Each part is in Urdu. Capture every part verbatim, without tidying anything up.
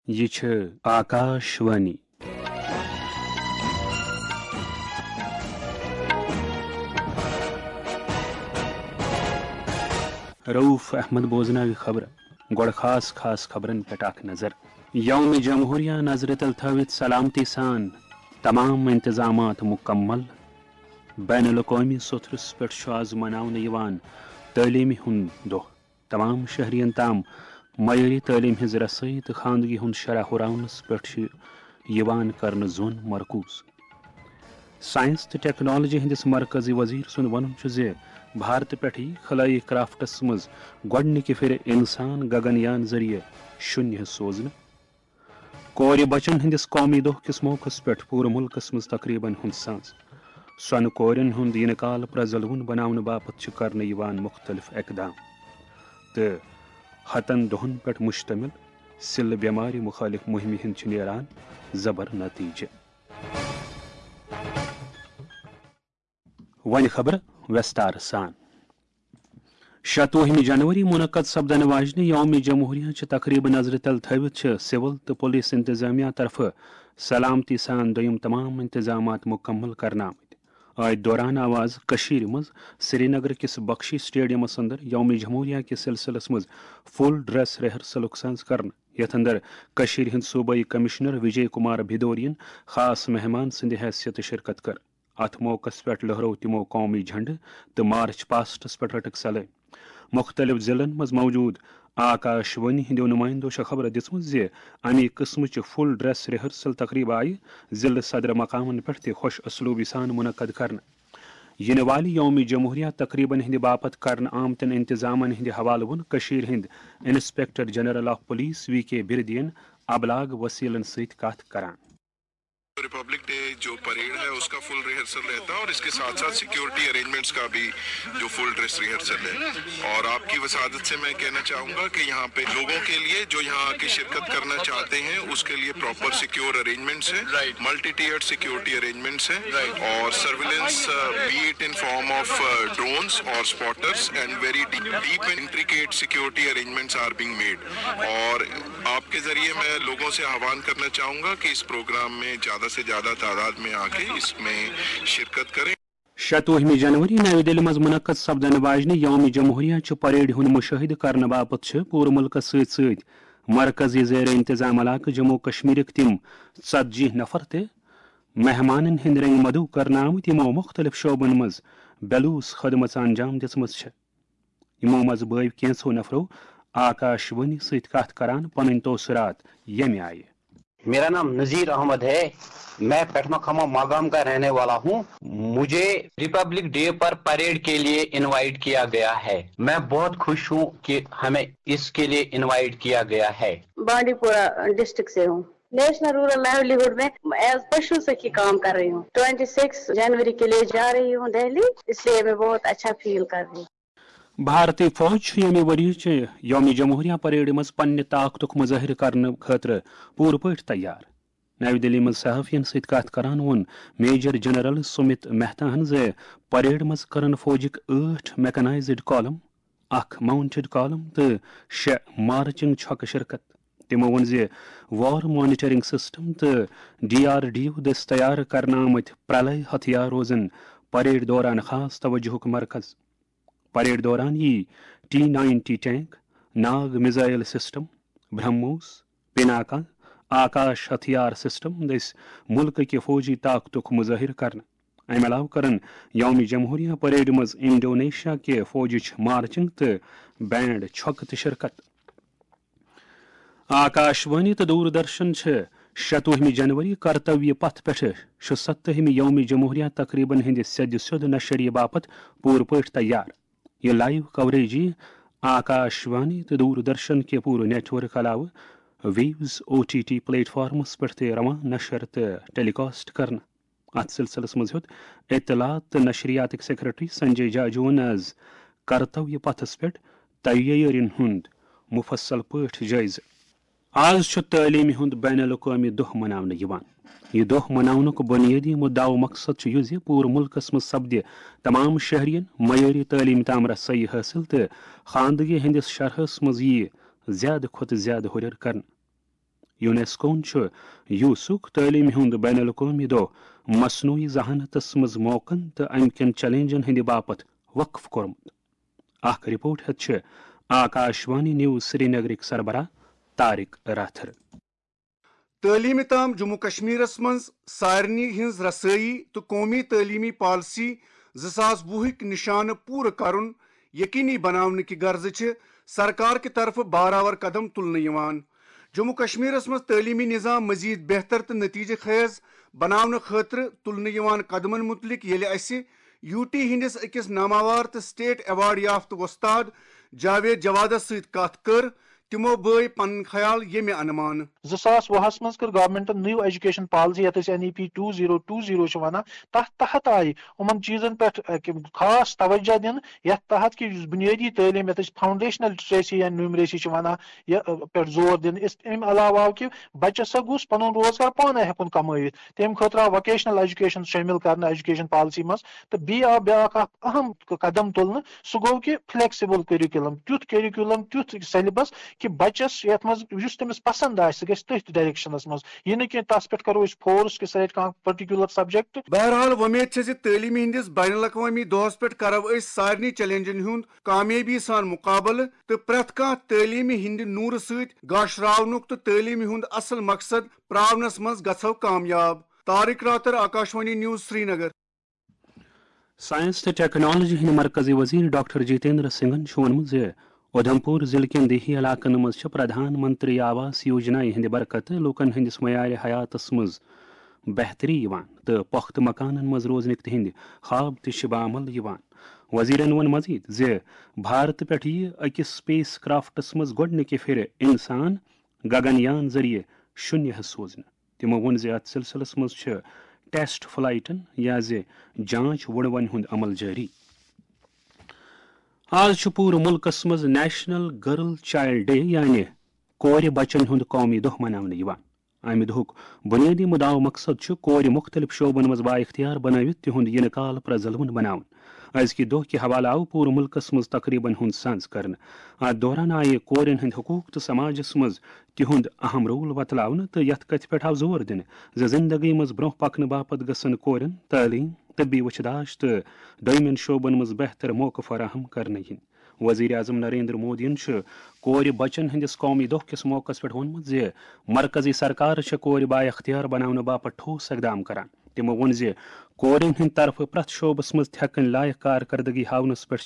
یہ چھ آکاشوانی رؤف احمد بوزناوی خبر گوڑ خاص خاص خبرن پہ اخ نظر یوم جمہوریہ نظر تل تھوت سلامتی سان تمام انتظامات مکمل بین الاقوامی سترس پہ آز مناونہ یوان تعلیمی ہند دہ تمام شہرین تام معیاری تعلیم ہز رسائی تو خاندگی ہند شرح ہراونس پہ کرنے زون مرکوز سائنس تو ٹیکنالوجی ہندس مرکزی وزیر سند ون زِ بھارت پہ خلائی کرافٹس مز گۄڈنِکہِ پھر انسان گگن ذریعہ شُنیہ سوزن کور بچن ہندس قومی دہ کس موقع پہ پور ملکس مز تقریباً ہند ساز سون کورن ہند ینہ کال پرزلون بناؤنہ باپت کرنے یوان مختلف اقدام تو ہتن دہن پہ مشتمل سل بیماری مخالف مہم ہند نیران زبر نتیجہ ون خبر وستار سان شتوہم جنوری منعقد سپدن واجنہ یوم جمہوریہ چہ تقریب نظر تل تھوت سول تو پولیس انتظامیہ طرف سلامتی سان دویم تمام انتظامات مکمل کرنا آمت آج دوران آواز کشیر مز سری نگر کس بخشی سٹیڈیمس اندر یوم جمہوریہ کے سلسلس مز فل ڈریس ریہرسل ساز کرنا یتھ اندر کشیر ہند صوبائی کمشنر وجے کمار بھدورین خاص مہمان سند حیثیت شرکت کر ات موقع پہ لہرو تمو قومی جھنڈ تو مارچ پاسٹس پہ رٹک سلے مختلف ضلعن مز موجود آکاشوانی ہندو نمائندو خبر دژمژ زِ امی قسمچ فل ڈریس ریہرسل تقریب آئی ضلع صدر مقامن پہ خوش اسلوبی سان منعقد کرنا ینہ والہ یوم جمہوریہ تقریباً ہند باپت کرنا آمتن انتظامن ہند حوالہ ون کشیر ہند inspector general of police V K بردین ابلاغ وسیلن ست کت کران ریپبلک ڈے جو پریڈ ہے اس کا فل ریہرسل رہتا ہے اور اس کے ساتھ ساتھ سیکیورٹی ارینجمنٹس کا بھی جو فل ڈریس ریہرسل ہے اور آپ کی وسادت سے میں کہنا چاہوں گا کہ یہاں پہ لوگوں کے لیے جو یہاں آ کے شرکت کرنا چاہتے ہیں اس کے لیے پراپر سیکیور ارینجمنٹس ہیں ملٹی ٹیئرڈ سیکیورٹی ارینجمنٹس ہیں اور surveillance be it in form of drones اور spotters and very deep and intricate security arrangements are being made اور آپ کے ذریعے میں لوگوں سے آہوان کرنا چاہوں گا کہ اس پروگرام میں زیادہ سے زیادہ تعداد میں آ کے اس میں شرکت کریں شتوہم جنوری نئی دہلی مز منعقد سپدن واجنہ یوم جمہوریہ چہ پریڈ ہند مشاہدہ کرنے باپت پور ملک ست ست مرکزی زیر انتظام علاقہ جموں کشمیر تم ژتجی نفر تہ مہمانن ہند رنگ مدعو کرنے آمت یمو مختلف شعبن مز بیلوس خدمت انجام دژمژ یمو مز بٲو کینژو نفرو آکاشوانی ست کت کران پن توثرات یم آئے میرا نام نذیر احمد ہے، میں پیٹھما کھما ماگام کا رہنے والا ہوں۔ مجھے ریپبلک ڈے پر پریڈ کے لیے انوائٹ کیا گیا ہے، میں بہت خوش ہوں کہ ہمیں اس کے لیے انوائٹ کیا گیا ہے۔ بانڈی پورہ ڈسٹرکٹ سے ہوں، نیشنل رورل لائیولیہوڈ میں ایز پشو سکھی کام کر رہی ہوں۔ چھبیس جنوری کے لیے جا رہی ہوں دہلی، اس لیے میں بہت اچھا فیل کر رہی ہوں۔ بھارتی فوج یمہ وری یوم جمہوریہ پریڈ مز پنہ طاقتک مظاہرہ کرنے خاطر پور پٲٹھۍ تیار نئی دہلی مز صحافین ست کت کران وون میجر جنرل سمت مہتاہن زِ پریڈ مز کرن فوجک ٲٹھ میکنائزڈ کالم اکھ ماؤنٹڈ کالم تو شے مارچنگ چھکہ شرکت تمو وون زِ وار مانیٹرنگ سسٹم تو ڈی آر ڈی او دس تیار کرنے آمت پرلے ہتھیار روزن پریڈ دوران خاص توجہک مرکز پریڈ دوران یہ T ninety tank Nag missile system BrahMos Pinaka Akash ہتھیار سسٹم دس ملک کے فوجی طاقتک مظاہرہ کرنا ام علاوہ کرن یوم جمہوریہ پریڈ مز انڈونیشیا کے فوجچ مارچنگ تو بینڈ چھکہ تہ شرکت آکاشوانی تو دوردرشن شتوہم جنوری کرتویہ پتھ پہ شستہم یوم جمہوریہ تقریباً ہند سید سیود نشری باپت پور پٲٹھۍ تیار یہ لائیو کوریج آکاشوانی تو دوردرشن کے پور نیٹ ورک علاوہ Waves O T T platforms پہ رواں نشر تو ٹیلی کاسٹ کرنا ات سلسلس مز ہیوت اطلاعات تو نشریاتک سیکرٹری سنجے جاجون آز کرتویہ پتھس پہ تیارین ہند مفصل پٲٹھۍ جائزہ آز تعلیمی ہند بین الاقوامی دہ مناونہ یوان یہ دہ مناونک بنیادی مدعا و مقصد یہ پور ملکس مز سپدِ تمام شہرین معیاری تعلیم تام رسائی حاصل تو خاندگی ہندس شرحس مز یہ زیادہ کھت زیادہ ہرر کرنا یونیسکون یوسک تعلیم ہند بین الاقوامی دہ مصنوعی ذہانتس مز موقعن تو ام کن چیلنجن ہند باپت وقف کورمت. اخ رپورٹ ہت آکاشوانی نیوز سری نگرک سربراہ طارق راتھر. تعلیم تام جموں کشمیرس مز سارنی ہنز رسائی تو قومی تعلیمی پالسی زاس وُہک نشانہ پور کرن یقینی بنانے کی غرض سرکار کی طرف باراور قدم تلنے. جموں کشمیرس مز تعلیمی نظام مزید بہتر تو نتیجہ خیز بنانے خاطر تلنے قدمن متعلق یل اس یو ٹی ہندس اکس ناماوار تو سٹیٹ ایوارڈ یافتہ وستاد جاوید جوادس ست کت کر تمو بے پن خیال یمہ انمان. زٕ ساس وُہس منٛز کٔر گورمنٹن نیو ایجوکیشن پالسی یتھ N E P two zero two zero ونان تتھ تحت آئی یِمن چیزن پہ خاص توجہ دن یتھ تحت کہ بنیادی تعلیم یتھ فاؤنڈیشنل لٹریسی یا نیومریسی ونان پہ زور دن. امہ علاوہ آو کہ بچس سا گوس پن روزگار پانے ہیکن کمائت تمہ خاطر آو ووکیشنل ایجوکیشن شامل کرنا ایجوکیشن پالسی مز. تو بی آو بیاکھ اکھ اہم قدم تلن سہ گو کہ فلیکسیبل کیریکولم تیُتھ کیریکولم تیُتھ سیلبس کہ بچس یتھ مز یُس تٔمِس پسند آسہِ سُہ گژھِ تٔتھۍ ڈائریکشنس مز یہ نہ کہ تس پہ کرو اس فورس کہ سہ رٹہِ کانٛہہ پٔرٹِکیوٗلر سبجیکٹ. بہرحال وۄمید چھِ زِ تعلیمی ہندس بین الاقوامی دۄہس پٮ۪ٹھ کرو أسۍ سارنٕے چیلنجن ہُنٛد کامیٲبی سان مقابلہٕ تہٕ پرٛٮ۪تھ کانٛہہ تعلیمی ہندِ نوٗرٕ سۭتۍ گاشراونُک تہٕ تعلیمی ہُنٛد اصل مقصد پراونس منٛز گژھو کامیاب. Tariq Rather, Akashvani news, Srinagar. Science تو ٹیکنالوجی ہند مرکزی وزیر ڈاکٹر جتیندر سنگھن وونمت اودھمپور ضلع کن دیہی علاقن مز پردھان منتری آواس یوجنا ہند برکت لوکن ہندس معیار حیاتس مز بہتری تو پختہ مکانن مز روزنک تہند خواب تہ بعمل. وزیرن ون مزید زِ بھارت پہ اکس سپیس کرافٹس مز گۄڈنِکہِ پھر انسان گگن ذریعہ شُنیہس سوزنہ. تمو وون زِ اتھ سلسلس مز ٹیسٹ فلائٹن یا زِ جانچ وُڑوَن ہُنٛد عمل جاری. آج پور ملکس مز نیشنل گرل چائلڈ ڈے یعنی کور بچن ہند قومی دہ مناونہٕ. امہ دہک بنیادی مدعا مقصد کور مختلف شعبن مز با اختیار بنٲوِتھ تہند ینہٕ کال پرزلوُن بناون. ازکہ دہ کہ حوالہ آو پور ملکس مز تقریباً ہند سنز کرنے. اتھ دوران آئی کورین ہند حقوق تو سماجس مز تہند اہم رول وتلاونہ تو یتھ کتھ پہ آو زور دن زندگی مز برہ پکنہ باپت گژھن کورین تعلیم، طبی وچداش تو دویمین شعبن مز بہتر موقع فراہم کرنے ین. وزیر اعظم نریندر مودین کور بچن ہندس قومی دہ کس موقع پہ وونمت زِ مرکزی سرکار کور با اختیار بناونہ باپت ٹھوس اقدام کران. تمو وون زِ کورین ہند طرف پرٛٮ۪تھ شعبس مز تھکن لائق کارکردگی ہاونس پہ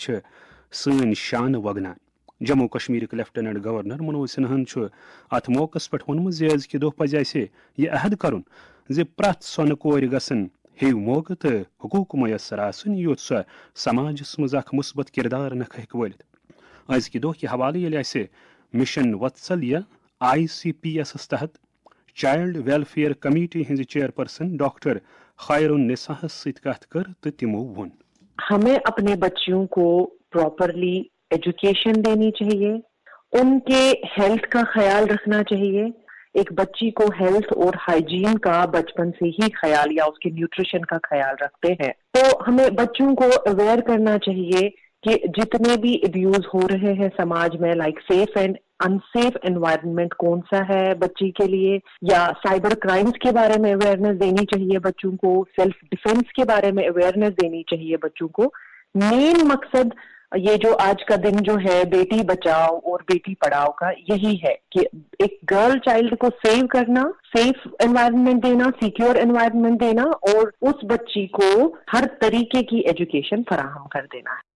سن شانہ وگنان. جموں کشمیر لیفٹیننٹ گورنر منوج سنہن ات موقع پہ وونمت زِ ازکہ دہ پزِ اسہِ یہ عہد کرن زِ پرٛٮ۪تھ سۄنہٕ کور گژھن ہیو موقع تو حقوق میسر آسن یوت سۄ سماجس مز اکھ مثبت کردار نکھٕ ہیکہِ ولِتھ. ازکہ دہ کہ حوالہ ییٚلہِ اسہِ mission Vatsalya I C P S تحت چائلڈ ویلفیئر کمیٹی ہز چیئرپرسن ڈاکٹر خیر النساء ست کت کر تو تمو ون ہمیں اپنے بچیوں کو پراپرلی ایجوکیشن دینی چاہیے، ان کے ہیلتھ کا خیال رکھنا چاہیے. ایک بچی کو ہیلتھ اور ہائیجین کا بچپن سے ہی خیال یا اس کے نیوٹریشن کا خیال رکھتے ہیں. تو ہمیں بچوں کو اویئر کرنا چاہیے کہ جتنے بھی ابیوز ہو رہے ہیں سماج میں، like safe and unsafe environment کون سا ہے بچی کے لیے، یا سائبر کرائمز کے بارے میں اویئرنیس دینی چاہیے بچوں کو، سیلف ڈیفینس کے بارے میں اویئرنیس دینی چاہیے بچوں کو. مین مقصد یہ جو آج کا دن جو ہے بیٹی بچاؤ اور بیٹی پڑھاؤ کا یہی ہے کہ ایک گرل چائلڈ کو سیو کرنا، سیف انوائرمنٹ دینا، سیکیور انوائرمنٹ دینا اور اس بچی کو ہر طریقے کی ایجوکیشن فراہم کر دینا ہے.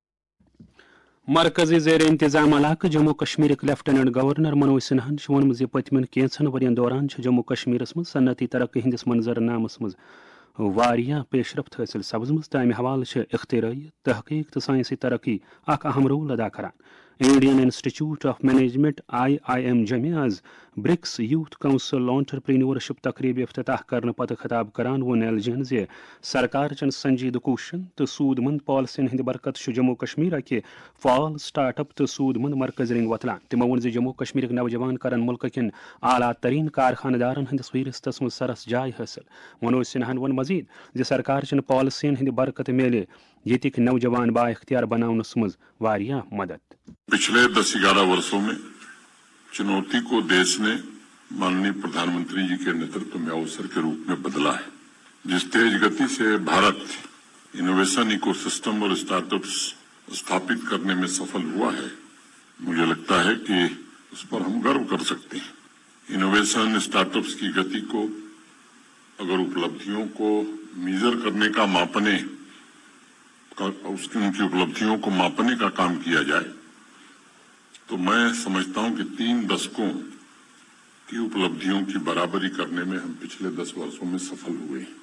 مرکزی زیر انتظام علاقہ جموں کشمیر لیفٹیننٹ گورنر منوج سنہن وونمت زِ پتمن کینژن ورین دوران جموں کشمیرس مز صنعتی ترقی ہندس منظر نامس مز واریاہ پیش رفت حاصل سپزمژ تہٕ امہ حوالہ اختراعی، تحقیق تو سائنسی ترقی اخ اہم رول ادا کران. Indian institute of management I I M جمع آز برکس یوتھ کونسل آنٹرپرینورشپ تقریب افتتاح کرنے پتہ خطاب کران وون ایل جین زِ سرکار چن سنجیدہ کوششن تو سود مند پالسین ہند برکت جموں کشمیر اکہ فعال سٹارٹ اپ تو سود مند مرکز رنگ وتلان. تمو وون زِ جموں کشمیر نوجوان کرن ملک کن اعلیٰ ترین کارخانہ دارن ہندس فہرستس مز سرس جائے حاصل. منوج سنہن وون مزید زِ سرکار چن پالسین ہند برکت میلے یتک نوجوان با اختیار بناونس مز واریاہ مدد. پچھلے دس گیارہ برسوں میں چنوتی کو دیش نے माननीय प्रधानमंत्री जी के नेतृत्व में अवसर के रूप में बदला है। जिस तेज गति से भारत इनोवेशन इकोसिस्टम और स्टार्टअप्स स्थापित करने में सफल हुआ है, मुझे लगता है कि उस पर हम गर्व कर सकते हैं। इनोवेशन स्टार्टअप्स की गति को अगर उपलब्धियों को मेजर करने का मापने का उसकी उनकी उपलब्धियों को मापने का काम किया जाए तो मैं समझता हूं कि तीन दशकों की उपलब्धियों की बराबरी करने में हम पिछले दस वर्षों में सफल हुए हैं।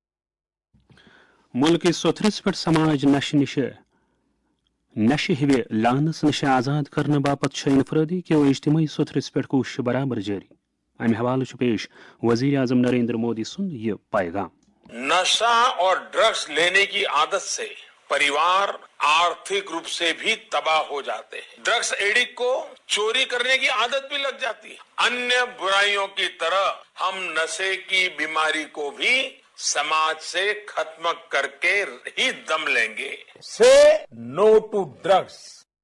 मुल्क सोथरस पे समाज नश निश नशे हिवे लानस नश आजाद करने बापत इनफरादी के इज्तिमाई सोथरस पे कोशिश बराबर जारी। अमि हवाले पेश वजीर आजम नरेंद्र मोदी सुन ये पैगाम। नशा और ड्रग्स लेने की आदत से परिवार आर्थिक रूप से भी तबाह हो जाते हैं। ड्रग्स एडिक्ट को चोरी करने की आदत भी लग जाती है। अन्य बुराइयों की तरह हम नशे की बीमारी को भी समाज से खत्म करके ही दम लेंगे। Say no to drugs.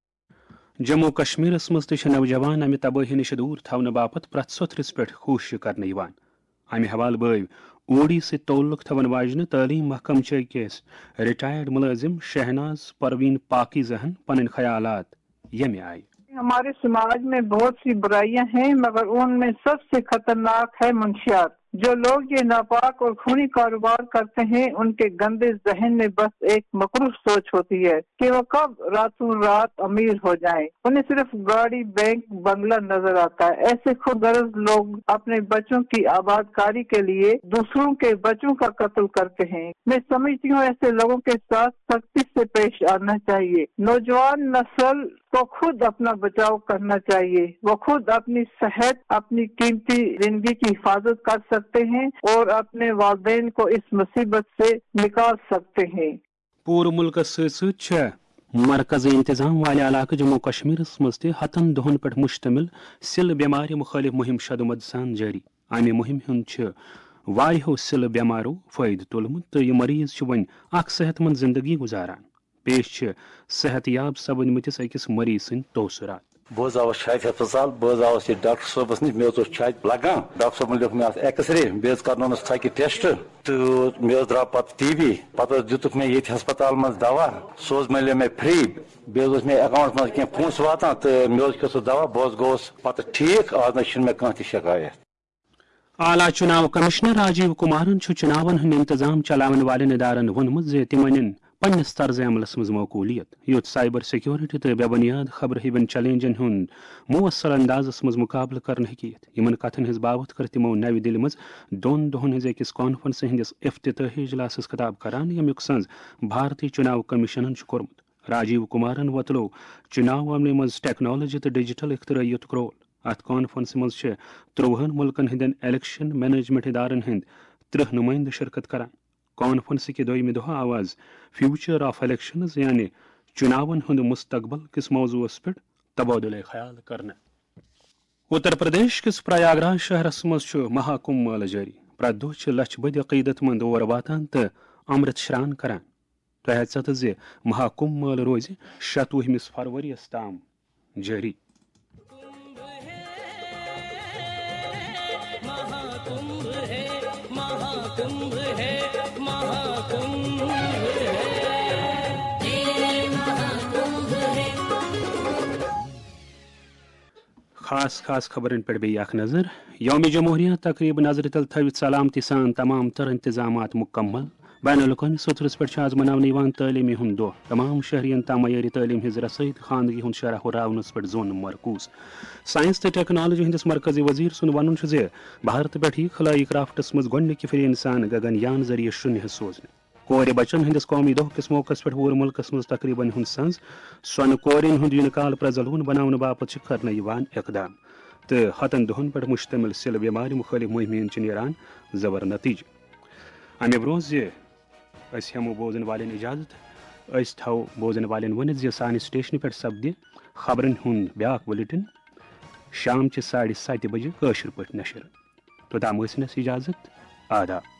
Jammu Kashmir मज नौजवान अमि तबाही नश दूर थवन बापत प्रत सोथरस पे कोशिश करने अमि हवाल बव ओडी से तौल्लुक थवन वाजन तालीम महकम केस रिटायर्ड मुलाजिम शहनाज परवीन पाकीज़हन पन ख्यालात यमे आए। हमारे समाज में बहुत सी बुराइयां हैं, मगर उनमें सबसे खतरनाक है मुंशियात। जो लोग ये नापाक और खूनी कारोबार करते हैं, उनके गंदे जहन में बस एक मकरूह सोच होती है कि वो कब रातों रात अमीर हो जाएं। उन्हें सिर्फ गाड़ी, बैंक, बंगला नजर आता है। ऐसे खुदगर्ज लोग अपने बच्चों की आबादकारी के लिए दूसरों के बच्चों का कत्ल करते हैं। मैं समझती हूँ ऐसे लोगों के साथ सख्ती से पेश आना चाहिए। नौजवान नस्ल को खुद अपना बचाव करना चाहिए। वो खुद अपनी सेहत, अपनी कीमती जिंदगी की हिफाजत कर सकते हैं और अपने वालिदैन को इस मुसीबत से निकाल सकते हैं। पूरे मुल्क सह मरकजी इंतजाम वाले इलाके जम्मू कश्मीर मज हतन दोहन पे मुश्तमिल सिल बेमारी मुखालिफ मुहिम शदुमद सान जारी। अमे मुहिम हुंद वारियो सिल बेमारो फायद तुलमुत तो ये मरीज वन अख सेहतमंद जिंदगी गुजारान। पेश सेहतयाब सपदमतिस अकिस मरीज सद तोसरात। बह आस अस्पताल बह आस डॉक्टर साहबस नश मे छत लगान। डॉक्टर साहब लिख मे एक्सरे बेस कर थकि टेस्ट तो मे द्रा पे टी वी पे दुत मे ये हस्पताल मज दवा सो मिले मे फ्री बे मे अकाउंट मज कह पोस वातान तो मे सो दवा बह गोस पे ठीक। आज मे कह शिकायत। आला चुनाव कमिश्नर राजीव कुमारन चुनावन हंद इंतजाम चलावन वाले इदारन वोनमुत जे तिमन पन्नस तर्ज अमलस मज मौकूलियत युत साइबर सिक्योरिटी तो बेबुनियाद खबर हिवन चैलेंजन हुंद मुअस्सर अंदाजस मज मुकाबल करने हकीयत। यमन कथन हिज बाबत कर तिमो नवी दिल्ली मज दोन दोहन हिज अकिस कॉन्फ्रेंस हिंदिस इफ्तिताही इजलासस खिताब करान यमुक संज भारतीय चुनाव कमिशनन कोरमुत। राजीव कुमारन वतलो चुनाव अमले मज टेक्नोलॉजी तो डिजिटल इख्तरायत रोल। अत कॉन्फ्रेंस मज त्रुवहन मुल्कन हिंदन इलेक्शन मैनेजमेंट इदारन हिंद त्रिह नुमाइंद शिरकत करान। कॉन्फ्रेंस के दोयम दह आवाज फ्यूचर ऑफ इलेक्शन यानी चुनावन हुंद मुस्तकबल किस मौजूस पे तबादुल ख्याल करना। उत्तर प्रदेश किस प्रयागराज शहरस मज महाकुंभ मेला जारी। प्रत दह लछ बद अकीदतमंद और वातान तो अमृत श्रान करान। तहत जे महाकुंभ मेला रोज शतवहमिस फरवरीस ताम जारी। खास खास खबरन पे बे नजर। यौम जमहूरिया तकरीब नजर तल थवित सलामती सान तमाम तर इंतजामात मुकम्मल। बैनुल-अक़वामी सतरस पे आज मनावन तालीमी हुंद दह। तमाम शहरियन तम मयारी तालीम हिज रसद खानगी हुंद शरह हुरावनस पे जोन मरकूज। साइंस तो टेक्नोलॉजी हिंदिस मरकजी वजीर सुन वन जे भारत पे खलाई क्राफ्टस मज गोडनिक फिर इंसान गगनयान जरिए शून्य सोजने। कोर बचन हिंदिस कौमी दह किस मौकस पे पूरे मुल्कस मज तकरीबन हुंद संज सन कोरिन हुंद युनकाल प्रजलून बनावन बापत करने इकदाम तो हतन दोहन पे मुश्तमिल सिल बेमारी मुखालिफ मुहिम नीरान जबर नतीज। अमे ब्रोह जे हमो बोजन वाले इजाजत थो बोजन वाले वन सान स्टेशन पे सपदि खबरन हुंद ब्या बुलेटिन शाम साढ़े सत बजे कशर पे नशर। तोताम इजाजत आदाब।